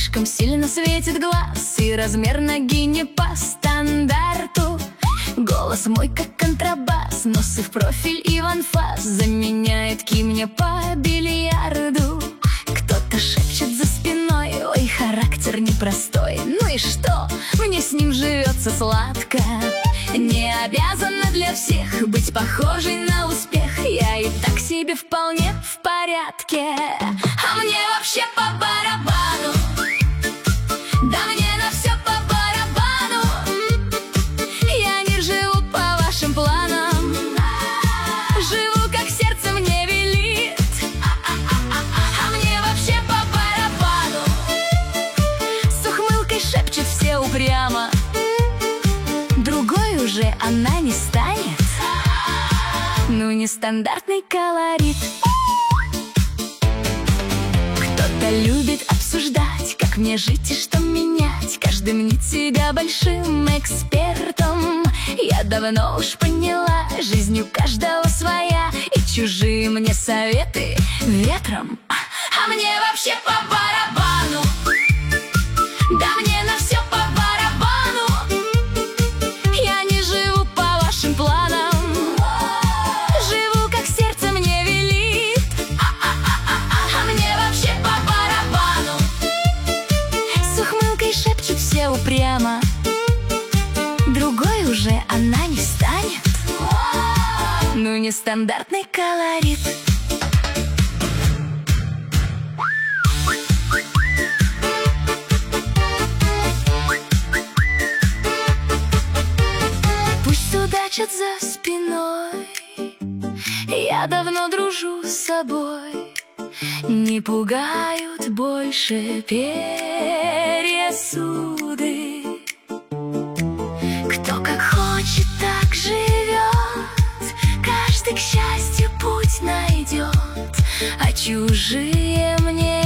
Слишком сильно светит глаз, и размер ноги не по стандарту. Голос мой как контрабас, носы в профиль и в анфас, заменяет кимня по бильярду. Кто-то шепчет за спиной: ой, характер непростой. Ну и что? Мне с ним живется сладко. Не обязана для всех быть похожей на успех. Я и так себе вполне в порядке. А мне вообще по барабану. Да мне на все по барабану. Я не живу по вашим планам, живу как сердце мне велит. А мне вообще по барабану. С ухмылкой шепчет все упрямо: другой уже она не станет. Ну, нестандартный колорит. Кто-то любит обсуждать, как мне жить и что менять. Каждый мнит себя большим экспертом. Я давно уж поняла, жизнь у каждого своя, и чужие мне советы ветром. А мне вообще по барабану. Да мне на все по барабану. Я не живу по вашим планам, живу как сердце мне велит. А мне вообще по барабану. С ухмылкой шепчут все упрямо: другой уже она не станет. Ну, нестандартный колорит. Судачат за спиной, я давно дружу с собой. Не пугают больше пересуды. Кто как хочет, так живет, каждый к счастью путь найдет. А чужие мне